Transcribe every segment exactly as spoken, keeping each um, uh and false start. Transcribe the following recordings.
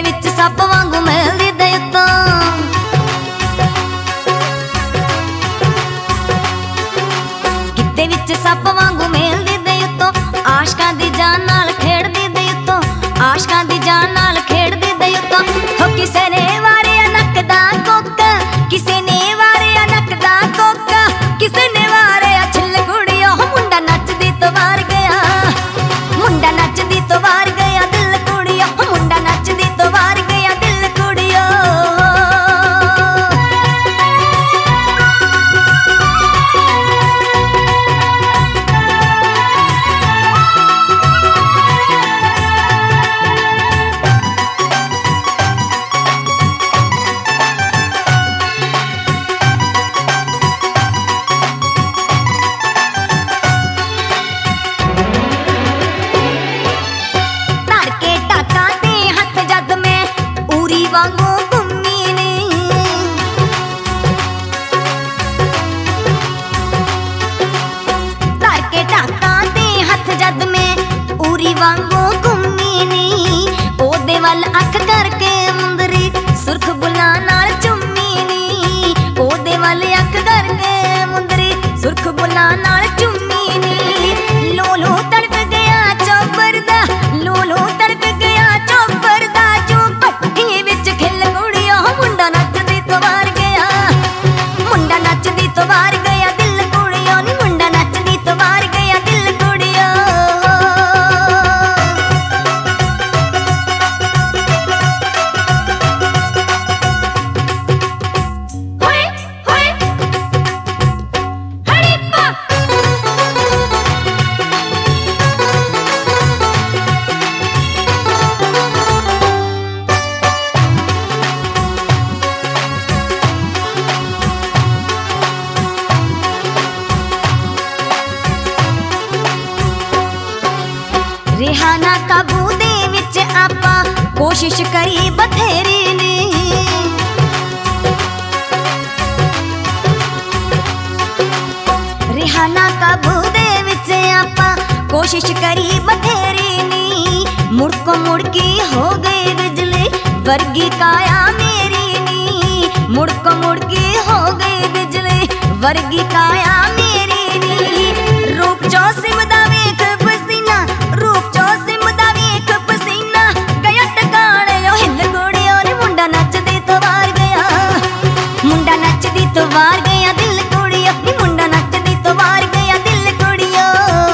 विच सप वांगू मिलदी दे उत्तों गिद्दे विच सप वांगू मिलदी दे उत्तों आशकां दी जान नाल खेड़दी दे उत्तों आशकां दी जान नाल खेड़दी दे उत्तों हो किसे ने वारिया नक दा कोका किसे ने वारिया नक दा कोका किसे ने वारिया छिल कुड़ियो मुंडा नचदी तो वार गया मुंडा नचदी तो वार गया दिल कुड़ियो मुंडा नचदी तो वार गया दिल कुड़ियो वांगू घूमी नी धर के टाका ते हथ जद में उरी वांगू घूमी नी ओदे वल अख करके मुंदरी सुर्ख बुला नाल चुम्मी नी ओदे वल अख करके मुंदरी सुर्ख बुला नाल चुम्मी नी लोलो तड़प गया चौपर दा लोलो तड़प गया चौपर दा जो पट्टी मुंडा नचदी तो वार गया मुंडा नचदी तो वार गया दिल कुड़ियो नी मुंडा नचदी तो वार गया दिल कुड़ियो होए होए हड़ीपा रिहाना काबू दे विच आपां कोशिश करी बथेरी ने रिहाना काबू दे विच आपां कोशिश करी बथेरी नी मुड़को मुड़की हो गई बिजली वर्गी काया मेरी नी मुड़को मुड़की हो गई बिजली वर्गी काया मेरी नी रूप जो सिमदा वेख पसीना रूप जो सिमदा वेख पसीना गया टकाने ओ हिल कुड़ियो नी मुंडा नचदी तो वार गया मुंडा नचदी तो वार गया दिल कुड़ियो नी मुंडा नचदी तो वार गया दिल कुड़ियो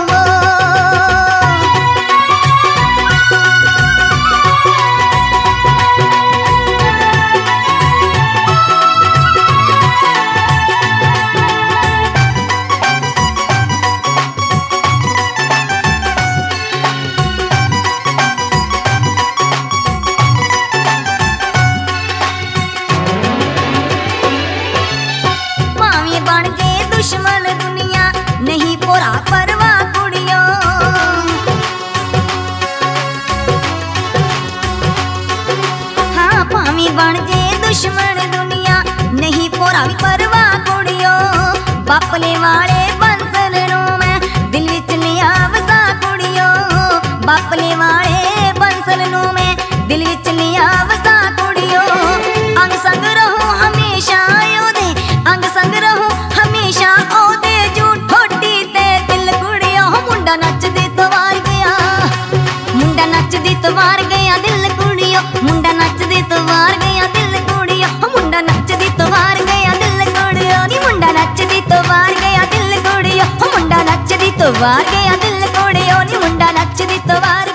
बन गए दुश्मन दुनिया नहीं पोरा परवाह कुड़ियो हाँ भावी बन गए दुश्मन दुनिया नहीं पोरा भी परवाह कुड़ियो बापले वाले बंसल नो मैं दिल विच लिया वसा कुड़ियो बापले वाले बंसल नो मैं दिल विच लिया वसा कुड़ियो अंग संग रहो हमेशा ओदे अंग संग रहो हमेशा ओदे झूठ ठोटी ते दिल कुड़ियो मुंडा नचदी तो वार गया मुंडा नचदी तो वार गया दिल कुड़ियो मुंडा नचदी तो वार गया दिल कुड़ियो मुंडा नचदी तो वार गया दिल कुड़ियो नी मुंडा नचदी तो वार गया दिल कुड़ियो मुंडा नचदी तो वार गया दिल कुड़ियो नी मुंडा नचदी तो वार